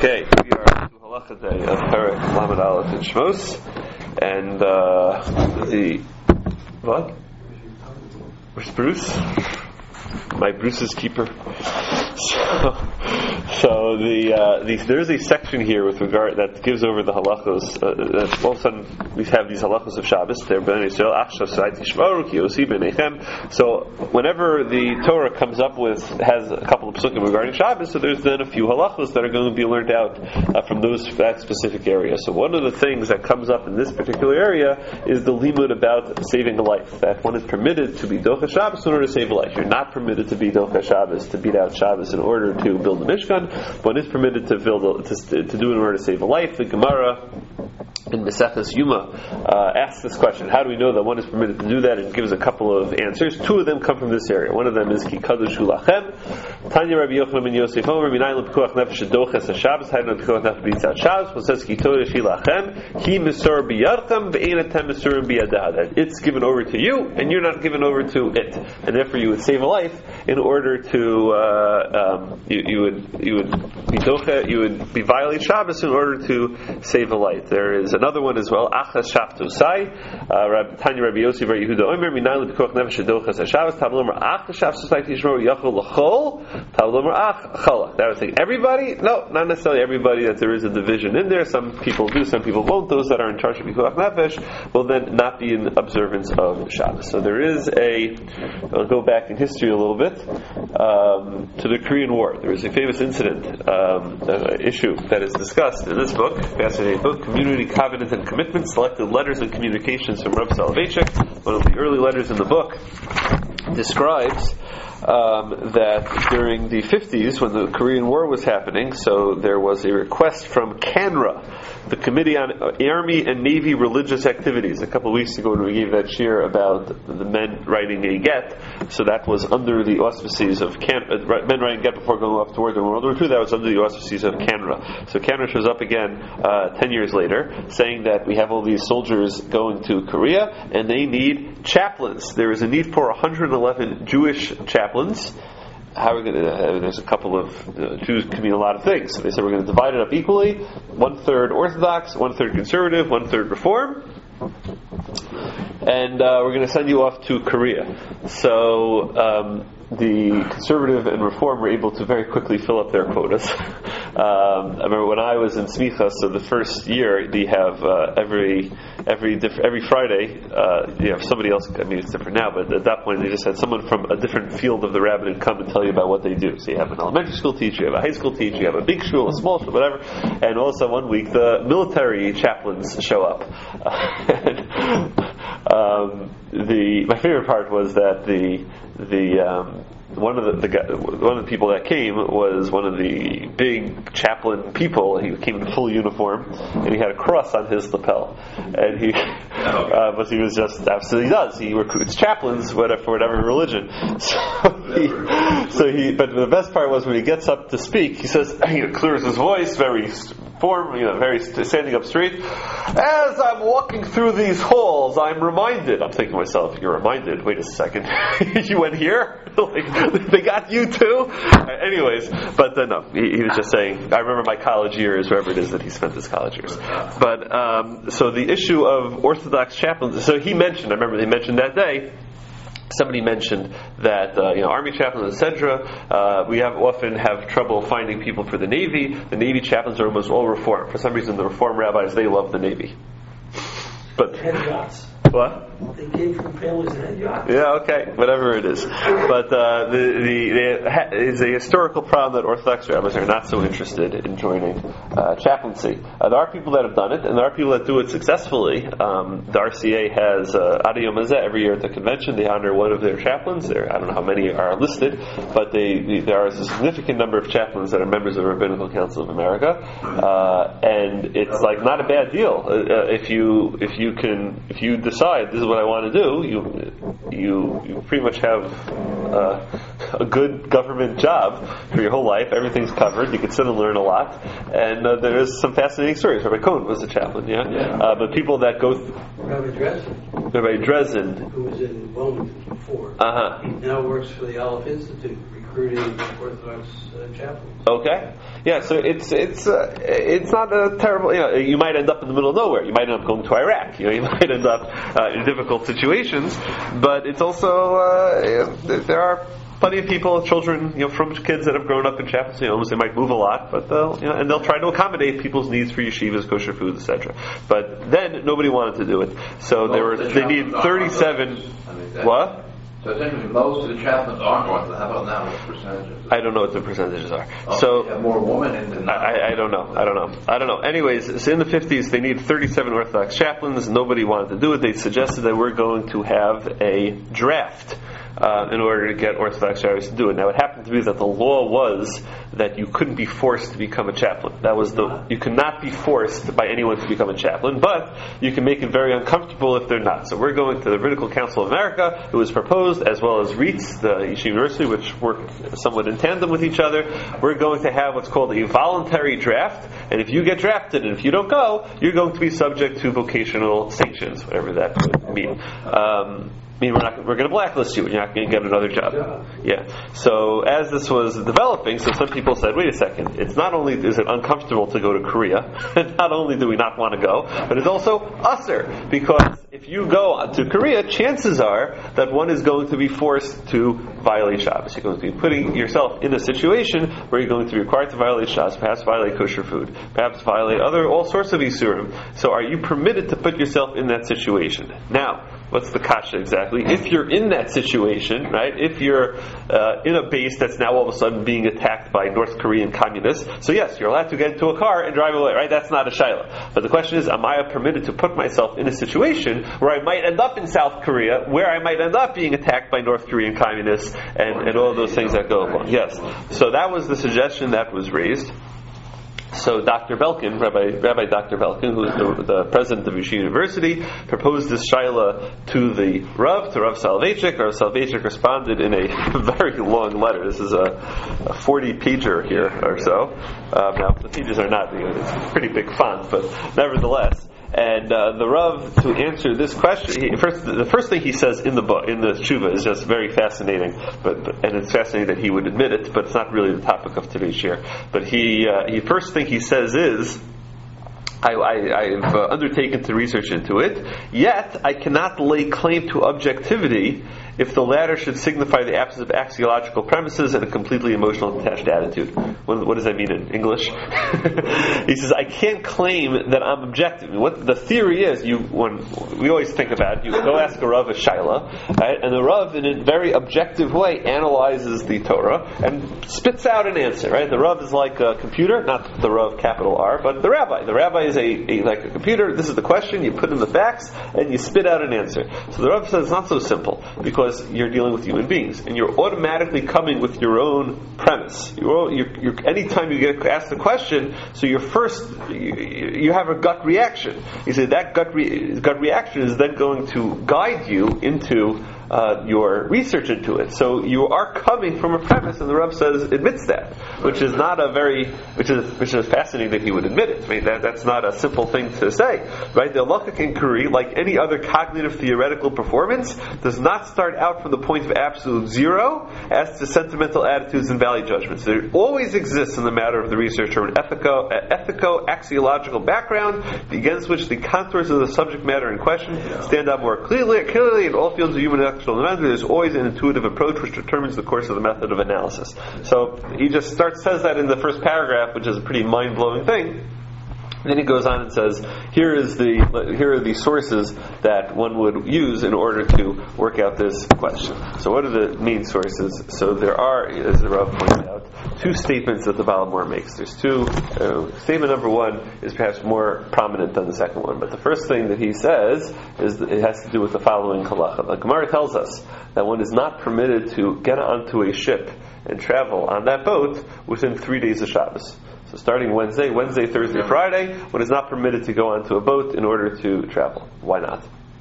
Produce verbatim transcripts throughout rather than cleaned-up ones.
Okay, we are to Halacha Day of Perek Lamed Aleph in Shmos, and uh, the what? Where's Bruce? My Bruce's keeper. So, so the, uh, the there's a section here with regard that gives over the halachos. Uh, that all of a sudden we have these halachos of Shabbos. They're Bnei Yisrael Achshav Sa'id Tishmaru Ki Yosi B'nechem. So whenever the Torah comes up with has a couple of psukim regarding Shabbos, so there's then a few halachos that are going to be learned out uh, from those that specific area. So one of the things that comes up in this particular area is the limud about saving a life. That one is permitted to be docha Shabbos in order to save a life. You're not permitted to be docha Shabbos to beat out Shabbos in order to build a Mishkan. One is permitted to build a, to, to do it in order to save a life. The Gemara in Maseches Yuma uh, asks this question: how do we know that one is permitted to do that? And gives a couple of answers. Two of them come from this area. One of them is Ki Kadosh Hu Lachem. Tanya Rabbi Yochanan ben Yosef Omer Minayin L'Pikuach Nefesh Doches HaShabbos Hayden L'Pikuach Nefesh B'Yitzat Shabbos. What says Ki Kadosh Hu Lachem He Misor B'Yadchem V'Ein Atem Misurim B'Yadah. That it's given over to you and you're not given over to it, and therefore you would save a life in order to uh, um, you, you would you would be docha, you would be violate Shabbos in order to save a life. There is another one as well. Achas Shaftosai. Tanya Rabbi Yossi Bar Yehuda Omer Minayin L'Pikuach Nefesh Doches HaShabbos Tavlomer Ach Shaftosai Tishmor Yachol L'Chol Tavlomer Ach Chala. That would say everybody? No, not necessarily everybody. That there is a division in there. Some people do, some people won't. Those that are in charge of Pikuach Nefesh will then not be in observance of Shabbos. So there is a. I'll go back in history a little bit um, to the Korean War. There is a famous incident, um, uh, issue that is discussed in this book, fascinating book, Community Covenant and Commitment, Selected Letters and Communications from Rav Soloveitchik. One of the early letters in the book describes um, that during the fifties, when the Korean War was happening, so there was a request from CANRA, the Committee on Army and Navy Religious Activities. A couple of weeks ago when we gave that shir about the men writing a get, so that was under the auspices of Can, uh, men writing get before going off to war during World War Two, that was under the auspices of CANRA. So CANRA shows up again uh, ten years later, saying that we have all these soldiers going to Korea, and they need chaplains. There is a need for one hundred eleven Jewish chaplains. How are we going to? Uh, there's a couple of uh, Jews can mean a lot of things. So they said we're going to divide it up equally: one third Orthodox, one third conservative, one third Reform, and uh, we're going to send you off to Korea. So um, the conservative and Reform were able to very quickly fill up their quotas. Um, I remember when I was in Smicha, so the first year they have uh, every every diff- every Friday uh, you have somebody else. I mean, it's different now, but at that point they just had someone from a different field of the rabbinate come and tell you about what they do. So you have an elementary school teacher, you have a high school teacher, you have a big shul, a small shul, whatever, and also one week the military chaplains show up. Uh, and, um, the my favorite part was that the the um, one of the, the guy, one of the people that came was one of the big chaplain people. He came in full uniform and he had a cross on his lapel, and he uh, but he was just absolutely does he recruits chaplains whatever, for whatever religion. So he, so he but the best part was when he gets up to speak, he says he clears his voice, very form, you know, very standing up straight. As I'm walking through these halls, I'm reminded. I'm thinking to myself, you're reminded? Wait a second, you went here? Like, they got you too? Uh, anyways, but uh, no, he, he was just saying, I remember my college years, wherever it is that he spent his college years. But, um, so the issue of Orthodox chaplains, so he mentioned, I remember they mentioned that day, somebody mentioned that uh, you know Army chaplains, et cetera. Uh, we have often have trouble finding people for the Navy. The Navy chaplains are almost all Reform. For some reason, the Reform rabbis, they love the Navy. But head yachts. What? They came from families that had yachts. Yeah, okay, whatever it is. But uh, the the, the it's a historical problem that Orthodox rabbis are not so interested in joining uh, chaplaincy. Uh, there are people that have done it, and there are people that do it successfully. Um, the R C A has uh, Ad Yom Hazeh every year at the convention. They honor one of their chaplains. There, I don't know how many are listed, but they there are a significant number of chaplains that are members of the Rabbinical Council of America, uh, and it's like not a bad deal uh, if you if you can if you decide this is what I want to do. You you you pretty much have uh, a good government job for your whole life. Everything's covered. You can sit and learn a lot, and uh, there is some fascinating stories. Rabbi Cohen was a chaplain, yeah. yeah. Uh, but people that go, th- Rabbi Dresden, Rabbi Dresden, who was in Wilmington before, uh-huh. he now works for the Aleph Institute, recruiting Orthodox uh, chaplains. Okay. Yeah, so it's it's uh, it's not a terrible. You know, you might end up in the middle of nowhere. You might end up going to Iraq. You know, you might end up uh, in difficult situations. But it's also uh, there are plenty of people, children, you know, from kids that have grown up in chaplaincy homes. They might move a lot, but they'll you know, and they'll try to accommodate people's needs for yeshivas, kosher food, et cetera. But then nobody wanted to do it, so there were they need thirty-seven. What? So essentially, most of the chaplains aren't Orthodox. How about now? What percentages? I don't know what the percentages are. Oh, so you have more women in than I, I don't know. I don't know. I don't know. Anyways, so in the fifties, they need thirty-seven Orthodox chaplains. Nobody wanted to do it. They suggested that we're going to have a draft uh, in order to get Orthodox rabbis to do it. Now, it happened to be that the law was that you couldn't be forced to become a chaplain. That was the you could not be forced by anyone to become a chaplain, but you can make it very uncomfortable if they're not. So we're going to the Rabbinical Council of America. It was proposed, as well as REITs, the Yeshiva University, which work somewhat in tandem with each other. We're going to have what's called a voluntary draft, and if you get drafted and if you don't go, you're going to be subject to vocational sanctions, whatever that would mean. Um, I mean, we're not, we're going to blacklist you, and you're not going to get another job. Yeah. So as this was developing, so some people said, wait a second, it's not only is it uncomfortable to go to Korea, and not only do we not want to go, but it's also usher, because if you go to Korea, chances are that one is going to be forced to violate Shabbos. You're going to be putting yourself in a situation where you're going to be required to violate Shabbos, perhaps violate kosher food, perhaps violate other, all sorts of Isurim. So are you permitted to put yourself in that situation? Now, what's the kasha exactly? If you're in that situation, right, if you're uh, in a base that's now all of a sudden being attacked by North Korean communists, so yes, you're allowed to get into a car and drive away, right? That's not a shaila. But the question is, am I permitted to put myself in a situation where I might end up in South Korea, where I might end up being attacked by North Korean communists, and, and all of those things that go along? Yes. So that was the suggestion that was raised. So Doctor Belkin, Rabbi, Rabbi Doctor Belkin, who is the, the president of Yeshiva University, proposed this shaila to the Rav, to Rav Soloveitchik. Rav Soloveitchik responded in a very long letter. This is a, a forty-pager here or so. Um, now, the pages are not, you know, it's pretty big font, but nevertheless. And uh, the Rav, to answer this question, he, first, the first thing he says in the book, in the Tshuva, is just very fascinating. But, but and it's fascinating that he would admit it, but it's not really the topic of today's share. But he, uh, he first thing he says is, I, I, I've uh, undertaken to research into it, yet I cannot lay claim to objectivity if the latter should signify the absence of axiological premises and a completely emotional detached attitude. What, what does that mean in English? He says, I can't claim that I'm objective. What the theory is, you when we always think about, you go ask a Rav a shaila, right? And the Rav, in a very objective way, analyzes the Torah and spits out an answer. Right? The Rav is like a computer, not the Rav capital R, but the Rabbi. The Rabbi is a, a like a computer. This is the question. You put in the facts and you spit out an answer. So the Rav says it's not so simple, because you're dealing with human beings, and you're automatically coming with your own premise. You're, you're, you're, anytime you get asked a question, so you're first, you, you have a gut reaction. You say that gut re, gut reaction is then going to guide you into uh, your research into it. So you are coming from a premise, and the Rav says admits that, which is not a very, which is which is fascinating that he would admit it. I mean, that, that's not a simple thing to say, right? The halakhic inquiry, like any other cognitive theoretical performance, does not start out from the point of absolute zero as to sentimental attitudes and value judgments. There always exists in the matter of the researcher an ethico, ethico axiological background against which the contours of the subject matter in question stand out more clearly. Clearly, in all fields of human intellectual development, there's always an intuitive approach which determines the course of the method of analysis. So he just starts says that in the first paragraph, which is a pretty mind-blowing thing. Then he goes on and says, here is the here are the sources that one would use in order to work out this question. So what are the main sources? So there are, as the Rav pointed out, two statements that the Baal HaMaor makes. There's two. Uh, statement number one is perhaps more prominent than the second one. But the first thing that he says is that it has to do with the following halacha. The Gemara tells us that one is not permitted to get onto a ship and travel on that boat within three days of Shabbos. So starting Wednesday, Wednesday, Thursday, Friday, one is not permitted to go onto a boat in order to travel. Why not?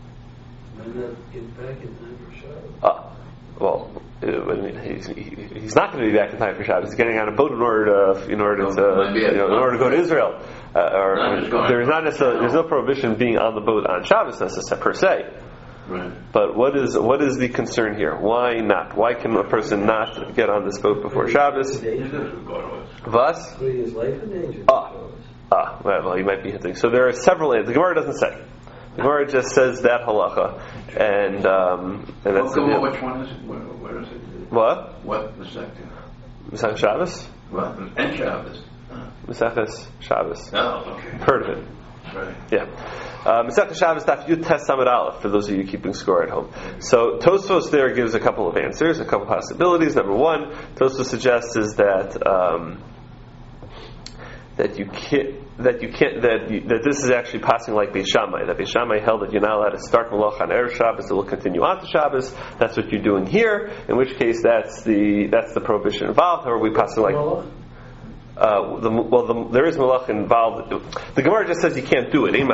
Why not get back in time for Shabbos? Ah, well, uh, I mean, he's, he, he's not going to be back in time for Shabbos. He's getting on a boat in order to, in order to, you know, in order to go to Israel. Uh, or I mean, there is not necessarily, there's no prohibition being on the boat on Shabbos necessarily per se. Right. But what is what is the concern here? Why not? Why can a person not get on this boat before Shabbos? Was? Three years later, danger. Ah. Ah, right, well, you might be hitting. So there are several. The Gemara doesn't say. The Gemara just says that halacha, and um, and that's well, the, which one is it? Where, where is it? What? What the second? Masechus Shabbos. What? And Shabbos. Uh. Masechus Shabbos. Oh, okay. Heard of it? Right. Yeah. Uh, Masechus Shabbos Daf Yud Tes Samad Aleph, for those of you keeping score at home. So Tosfos there gives a couple of answers, a couple of possibilities. Number one, Tosfos suggests is that um, that you can't that you can't that you, that this is actually passing like Beis Shammai. That Beis Shammai held that you're not allowed to start Malach on Erev Shabbos, it will continue on to Shabbos. That's what you're doing here. In which case, that's the that's the prohibition involved. However, we pass it like. Uh, the, well, the, there is malach involved. The Gemara just says you can't do it.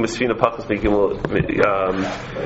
Um,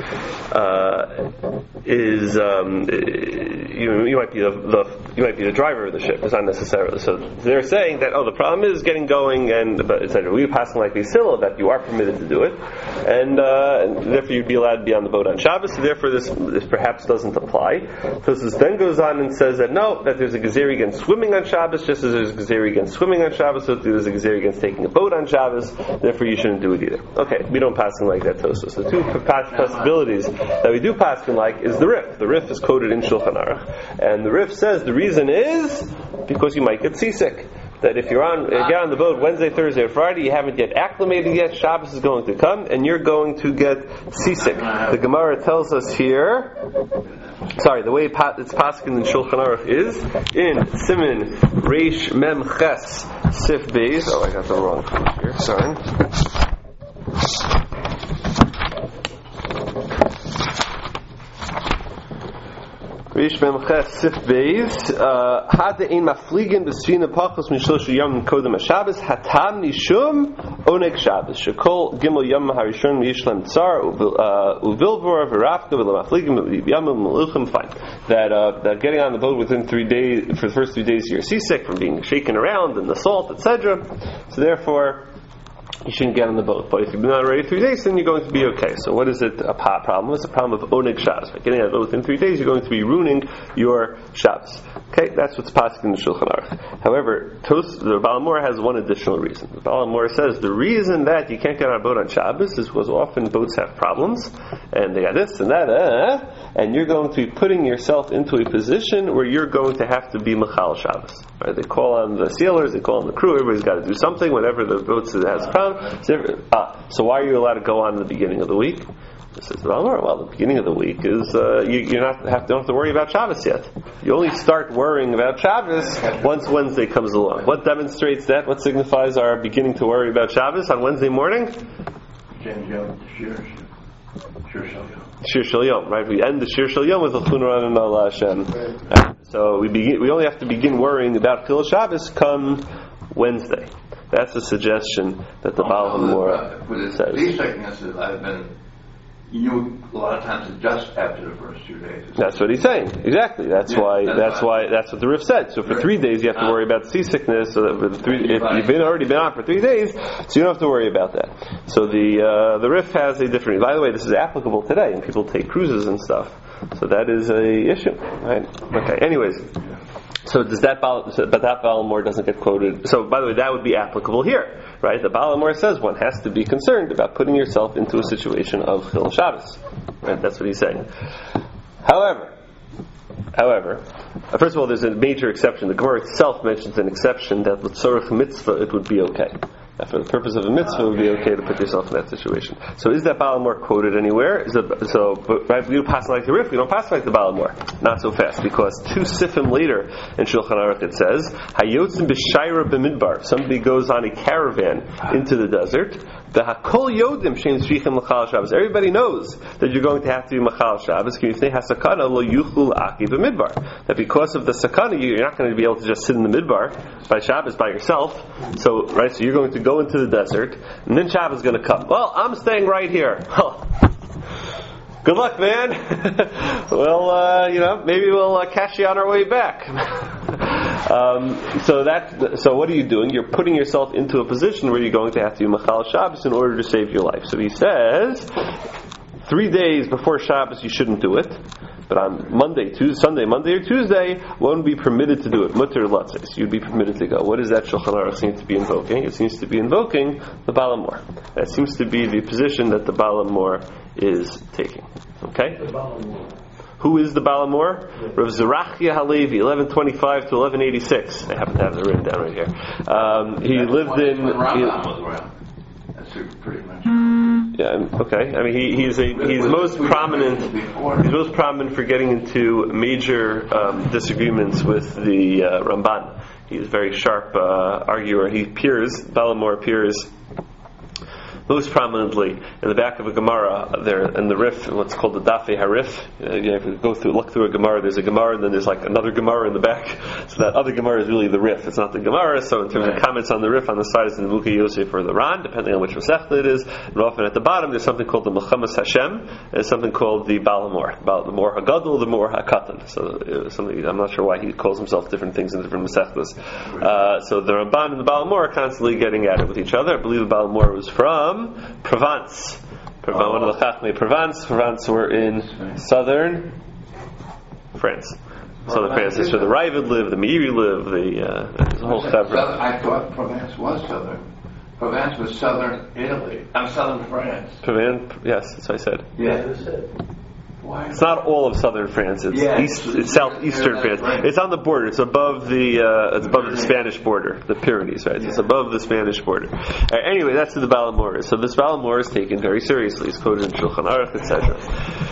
uh, is um, you, you might be the, the you might be the driver of the ship. It's not necessarily. So they're saying that oh, the problem is getting going, and but et cetera. We pass like Beisila that you are permitted to do it, and, uh, and therefore you'd be allowed to be on the boat on Shabbos. So therefore, this, this perhaps doesn't apply. So this then goes on and says that no, that there's a gezeri against swimming on Shabbos, just as there's a gezeri against swimming on Shabbos, so there's a gezeri against taking a boat on Shabbos, therefore you shouldn't do it either. Okay, we don't pass in like that, Tosfos. The two possibilities that we do pass in like is the Rif. The Rif is quoted in Shulchan Aruch, and the Rif says the reason is because you might get seasick. That if you're on, if you're on the boat Wednesday, Thursday, or Friday, you haven't yet acclimated yet, Shabbos is going to come, and you're going to get seasick. The Gemara tells us here, sorry, the way it's paskin in Shulchan Aruch is, in Siman Reish Mem Ches Sif Beis, oh I got the wrong page here, sorry. Reish Mem Ches Sif Beis, Hada Ein Mafligin B'Sfina Pachos Min Shlosh Yom Kodem HaShabbos Hatam Nishum Oneg Shabbos Shekol Gimel Yom HaRishon Yishlem Tsar Uvilvor V'Rafka V'Lamafligin Yamim Meluchim. Fine. That uh, that getting on the boat within three days, for the first three days you're seasick from being shaken around and the salt, et cetera. So therefore, you shouldn't get on the boat. But if you've been on already three days, then you're going to be okay. So what is it a problem? What's the problem of Oneg Shabbos? By getting on the boat within three days, you're going to be ruining your Shabbos. Okay, that's what's passed in the Shulchan Aruch. However, Tos, the Baal HaMaor has one additional reason. The Baal HaMaor says the reason that you can't get on a boat on Shabbos is because often boats have problems, and they got this and that, uh, and you're going to be putting yourself into a position where you're going to have to be Mechal Shabbos. Right? They call on the sailors, they call on the crew, everybody's got to do something whenever the boat has a problem. So, ah, so why are you allowed to go on in the beginning of the week? This says the Baal HaMaor. Well, the beginning of the week is uh, you, you're not have, don't have to worry about Shabbos yet. You only start worrying about Shabbos once Wednesday comes along. What demonstrates that? What signifies our beginning to worry about Shabbos on Wednesday morning? Shir Shel Yom, right? We end the Shir Shel Yom with the Chunran and Allah Hashem. So we begin. We only have to begin worrying about Chil Shabbos come Wednesday. That's a suggestion that the Baal HaMaor uh, says. These sicknesses I've been, you knew a lot of times just after the first two days. That's what he's saying. Exactly. That's yeah, why. That's, that's why. That's what the Rif said. So for three days you have to worry about seasickness. So that for the three, if you've been already been on for three days, so you don't have to worry about that. So the uh, the Rif has a different. By the way, this is applicable today, and people take cruises and stuff. So that is a issue, right? Okay. Anyways. So does that Baal, so, but that Baal HaMaor doesn't get quoted. So by the way, that would be applicable here, right? The Baal HaMaor says one has to be concerned about putting yourself into a situation of Chil Shabbos, right? That's what he's saying. However, however, uh, first of all, there's a major exception. The Gemara itself mentions an exception that l'tzorech mitzvah it would be okay. That for the purpose of a mitzvah, it would be okay to put yourself in that situation. So is that Baal HaMaor quoted anywhere? Is it, so, but, right, we don't pass like the Rif, we don't pass like the Baal HaMaor. Not so fast, because two sifim later in Shulchan Aruch it says, Hayotzim b'shayra b'midbar. Somebody goes on a caravan into the desert. The hakol yodim shem tzrichim l'chal Shabbos. Everybody knows that you're going to have to be machal Shabbos. K'mifnei hasakana lo yuchlu l'aki b'midbar. That because of the sakana, you're not going to be able to just sit in the midbar by Shabbos by yourself. So, right, so you're going to go into the desert, and then Shabbos is going to come. Well, I'm staying right here. Oh. Good luck, man. well, uh, you know, maybe we'll uh, catch you on our way back. um, so that, so what are you doing? You're putting yourself into a position where you're going to have to do Machal Shabbos in order to save your life. So he says, three days before Shabbos you shouldn't do it. But on Monday, Tuesday, Sunday, Monday or Tuesday, one would be permitted to do it. Mutter latzes. You'd be permitted to go. What does that Shulchan Aruch seem to be invoking? It seems to be invoking the Baal HaMor. That seems to be the position that the Baal HaMor is taking. Okay? The Baal HaMor. Who is the Baal HaMor? Rav Zerachia Halevi, eleven twenty-five to eleven eighty-six. I happen to have it written down right here. Um, he That's lived in. when Rambam He, was around. That's pretty much. yeah. Okay. I mean, he, he's a he's most prominent. He's most prominent for getting into major um, disagreements with the uh, Ramban. He's a very sharp uh, arguer. He appears. Baal HaMor appears most prominently in the back of a Gemara there in the Rif, what's called the Dafei Harif. Uh, you have to go through, look through a Gemara. There's a Gemara, and then there's like another Gemara in the back. So that other Gemara is really the Rif. It's not the Gemara. So in terms of comments on the Rif, on the side is the Mukha Yosef or the Ran, depending on which Masechta it is. And often at the bottom, there's something called the Melchamas Hashem, and there's something called the Baal HaMor, about the Mor Hagadol, the Mor Hakatan. So uh, something I'm not sure why he calls himself different things in different Masechtas. Uh, so the Ramban and the Baal HaMor are constantly getting at it with each other. I believe the Baal HaMor was from Provence. Provence, one of the Chachmei Provence. Provence were in southern France. Southern France is where the Ravid live, the Meiri live, the uh, there's a whole chevra. I thought Provence was southern. Provence was southern Italy. I'm southern France. Provence, yes, that's what I said. Yeah. That's it. Why? It's not all of southern France. It's Yeah, east, it's- it's southeastern yeah, France. right. It's on the border. It's above the uh, it's above the Spanish border, the Pyrenees, right? It's Yeah. above the Spanish border. Uh, anyway, that's who the Baal HaMor is. So this Baal HaMor is taken very seriously. It's quoted in Shulchan Aruch, et cetera.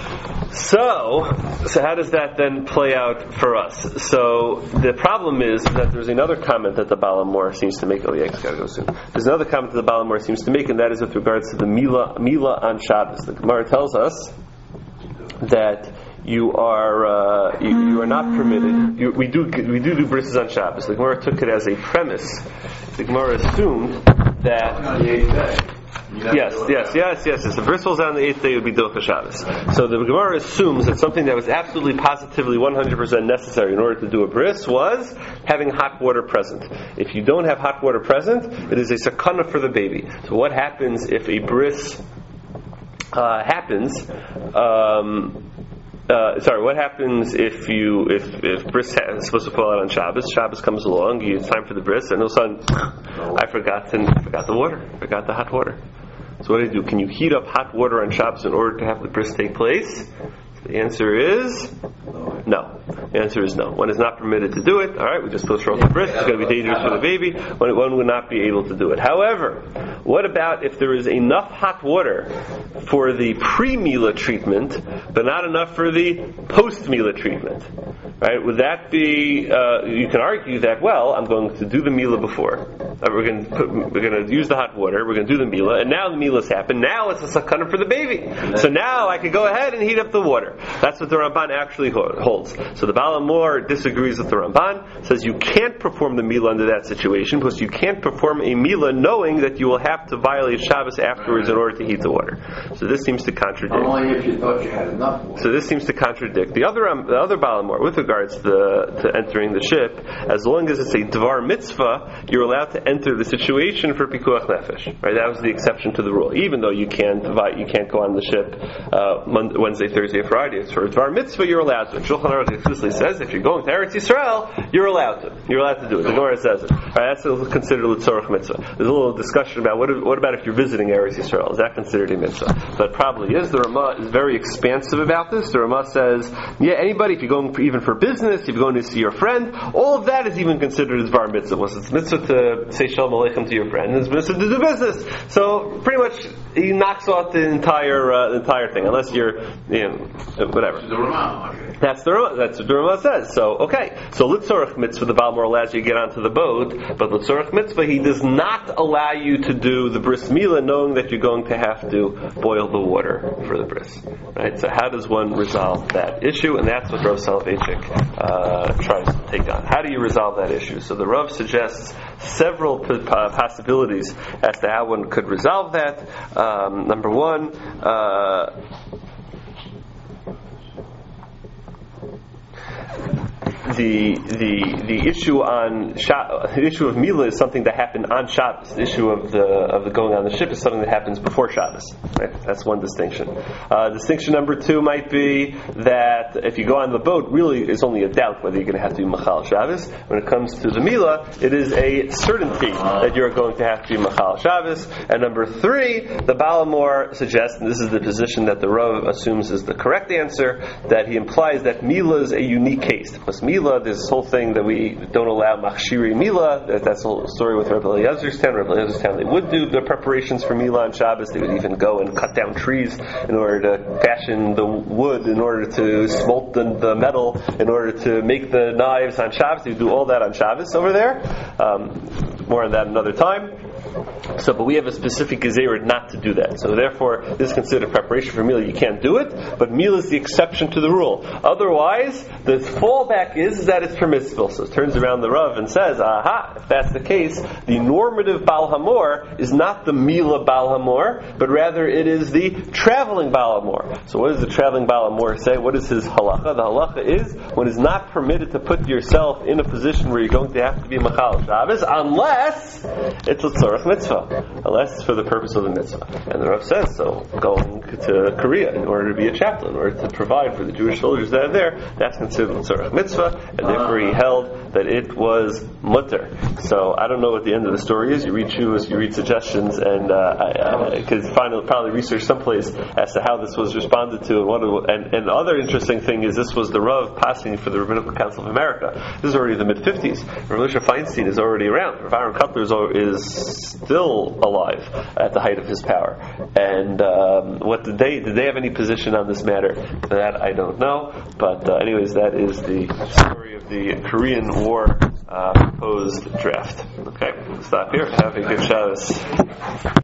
So, so how does that then play out for us? So the problem is that there's another comment that the Baal HaMor seems to make. Oh yeah, I gotta go soon. There's another comment that the Baal HaMor seems to make, and that is with regards to the Mila Mila on Shabbos. The Gemara tells us that you are uh, you, you are not permitted. You, we do we do do brisses on Shabbos. The Gemara took it as a premise. The Gemara assumed that On the eighth day. You have to yes, do it yes, now. yes, yes. If the bris was on the eighth day, it would be Docha Shabbos. So the Gemara assumes that something that was absolutely, positively, one hundred percent necessary in order to do a bris was having hot water present. If you don't have hot water present, it is a sakana for the baby. So what happens if a bris uh, happens? Um, Uh, sorry, what happens if you if if bris is supposed to fall out on Shabbos? Shabbos comes along, you, it's time for the bris, and all of a sudden, I forgot to, I forgot the water, forgot the hot water. So what do you do? Can you heat up hot water on Shabbos in order to have the bris take place? The answer is no. The answer is no. One is not permitted to do it. All right, we just supposed to throw the bris. It's going to be dangerous for the baby. One, one would not be able to do it. However, what about if there is enough hot water for the pre-Mila treatment, but not enough for the post-Mila treatment? Right? Would that be? Uh, you can argue that. Well, I'm going to do the Mila before. Uh, we're going to put, we're going to use the hot water. We're going to do the Mila, and now the Mila's happened. Now it's a sakana for the baby. So now I can go ahead and heat up the water. That's what the Ramban actually holds. So the Baal HaMor disagrees with the Ramban, says you can't perform the Mila under that situation because you can't perform a Mila knowing that you will have to violate Shabbos afterwards in order to heat the water. So this seems to contradict. Only if you thought you had enough water. So this seems to contradict the other um, the other Baal HaMor with regards to, the, to entering the ship. As long as it's a Dvar Mitzvah, you're allowed to enter the situation for Pikuach Nefesh. Right? That was the exception to the rule. Even though you can't you can't go on the ship uh, Monday, Wednesday, Thursday, Friday. It's for a Dvar Mitzvah, you're allowed to. Shulchan Aruch explicitly says if you're going to Eretz Yisrael, you're allowed to. You're allowed to do it. The Gemara says it. Right, that's considered a Tzorach Mitzvah. There's a little discussion about what, what about if you're visiting Eretz Yisrael? Is that considered a Mitzvah? But probably is. The Ramah is very expansive about this. The Ramah says, yeah, anybody, if you're going for, even for business, if you're going to see your friend, all of that is even considered as Dvar Mitzvah. Well, it's Mitzvah to say Shalom Aleichem to your friend, and it's Mitzvah to do business. So pretty much he knocks off the entire uh, the entire thing, unless you're, you know, whatever. The Ramah, okay. That's the Ramah, that's what the Ramah says. So okay, so Litzorach Mitzvah, the Baal HaMor allows you to get onto the boat, but Litzorach Mitzvah, he does not allow you to do the bris milah, knowing that you're going to have to boil the water for the bris. Right? So how does one resolve that issue? And that's what Rav Soloveitchik uh, tries to take on. How do you resolve that issue? So the Rav suggests several p- uh, possibilities as to how one could resolve that. Um, number one. Uh, the the the issue on Sha- the issue of Mila is something that happened on Shabbos. The issue of the of the going on the ship is something that happens before Shabbos. Right? That's one distinction. Uh, distinction number two might be that if you go on the boat, really it's only a doubt whether you're going to have to be Machal Shabbos. When it comes to the Mila, it is a certainty that you're going to have to be Machal Shabbos. And number three, the Balamor suggests, and this is the position that the Rav assumes is the correct answer, that he implies that Mila is a unique case. Because Mila, there's this whole thing that we don't allow Machshiri Mila. That's the whole story with Rabbi Eliezer's town. Rabbi Eliezer's town, they would do the preparations for Mila on Shabbos. They would even go and cut down trees in order to fashion the wood, in order to smolt the, the metal, in order to make the knives on Shabbos. They would do all that on Shabbos over there. Um, more on that another time. So, but we have a specific gezerah not to do that. So, therefore, this is considered preparation for Mila. You can't do it, but Mila is the exception to the rule. Otherwise, the fallback is, is that it's permissible. So, it turns around the Rav and says, aha, if that's the case, the normative Baal Hamor is not the Mila Baal Hamor, but rather it is the traveling Baal Hamor. So, what does the traveling Baal Hamor say? What is his halacha? The halacha is when it's not permitted to put yourself in a position where you're going to have to be Machal Shabbos, unless it's a tzorach mitzvah, unless it's for the purpose of the mitzvah. And the Rav says, so going to Korea in order to be a chaplain, in order to provide for the Jewish soldiers that are there, that's considered a tzorach mitzvah, and therefore he held that it was mutter. So I don't know what the end of the story is. You read Shuvas, you read suggestions, and uh, I, I could finally probably research someplace as to how this was responded to. And what it, and, and the other interesting thing is this was the Rav passing for the Rabbinical Council of America. This is already the mid fifties. Rav Elisha Feinstein is already around. Rav Aaron Kotler is, is still alive at the height of his power. And um, what did they did they have any position on this matter? That I don't know. But uh, anyways, that is the story of the Korean War uh, proposed draft. Okay, we'll stop here. Have a good Shabbos.